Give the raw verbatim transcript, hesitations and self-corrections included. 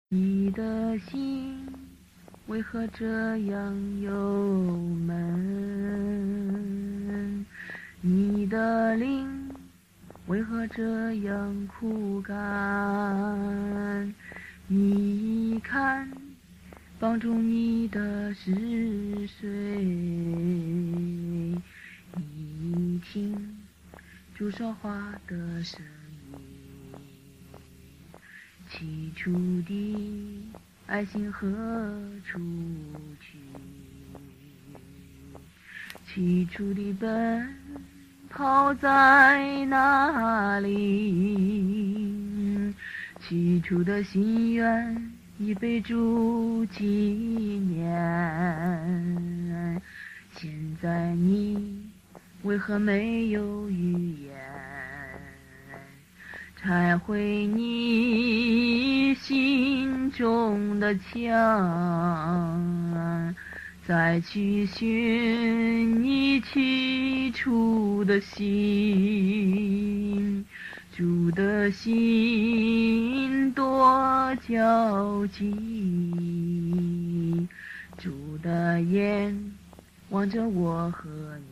你的心为何这样忧闷？你的灵为何这样枯干？你看，帮助你的是谁？你听，主说话的声音。起初的爱心何处去？起初的奔跑在哪里？起初的心愿已被主纪念。现在你为何没有语言？拆毁你心中的墙，再去寻你起初的心。主的心多焦急，主的眼望着我和你。